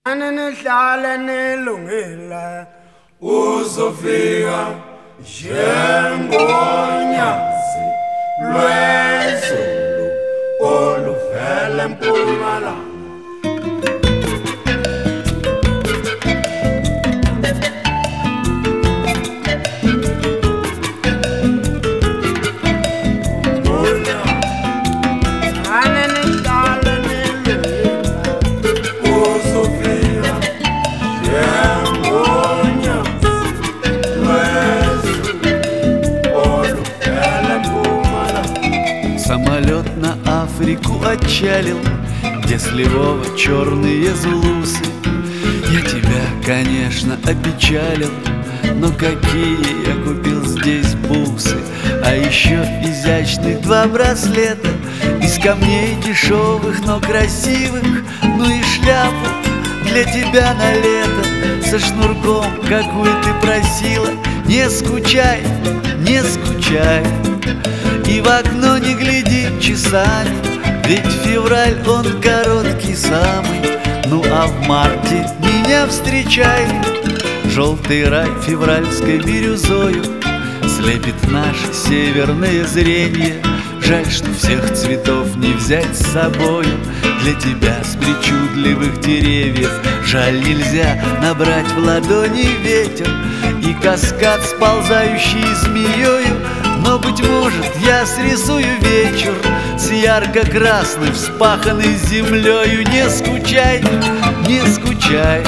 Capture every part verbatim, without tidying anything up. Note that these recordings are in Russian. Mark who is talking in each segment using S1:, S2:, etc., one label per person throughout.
S1: Nihlale nilungile uzofika njengonyasi lwezulu oluvela empumalanga.
S2: Самолет на Африку отчалил, где сливово черные злусы. Я тебя, конечно, опечалил, но какие я купил здесь бусы. А еще изящных два браслета из камней дешевых, но красивых. Ну и шляпу для тебя на лето со шнурком, какую ты просила. Не скучай, не скучай, и в окно не гляди часами, ведь февраль он короткий самый. Ну а в марте меня встречай. Желтый рай февральской бирюзою слепит наше северное зрение. Жаль, что всех цветов не взять с собою для тебя с причудливых деревьев. Жаль, нельзя набрать в ладони ветер и каскад, сползающий змеёю. Но, быть может, я срисую вечер с ярко-красной вспаханной землею. Не скучай, не скучай,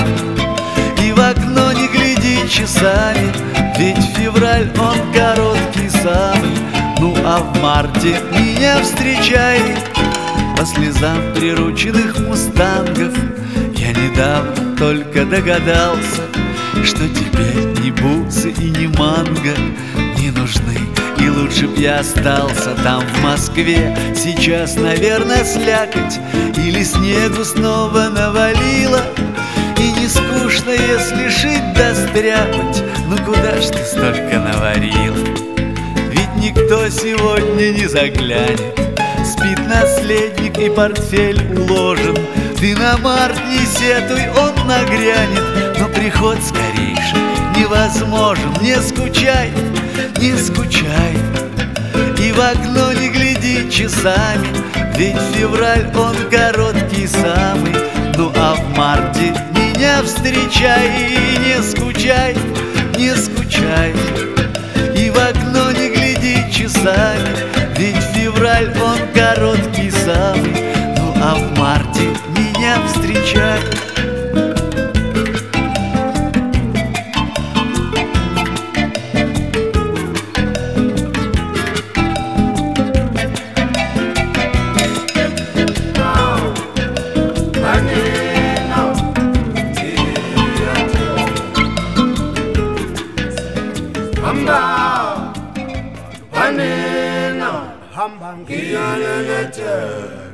S2: и в окно не гляди часами, ведь февраль он короткий самый. Ну а в марте меня встречай. По слезам прирученных мустангов я недавно только догадался, что теперь ни бусы и ни манго не нужны. И лучше б я остался там, в Москве. Сейчас, наверное, слякоть или снегу снова навалило. И не скучно, если шить да стряпать. Ну куда ж ты столько наварила? Ведь никто сегодня не заглянет. Спит наследник и портфель уложен. Ты на март не сетуй, он нагрянет. Но приход скорейший невозможен. Не скучай, не скучай, и в окно не гляди часами, ведь февраль он короткий самый. Ну а в марте меня встречай. Не скучай, не скучай, и в окно не гляди часами, ведь февраль он короткий самый. Ну а в марте меня встречай.
S1: Hamba, wanena, hamba ngiyalelete.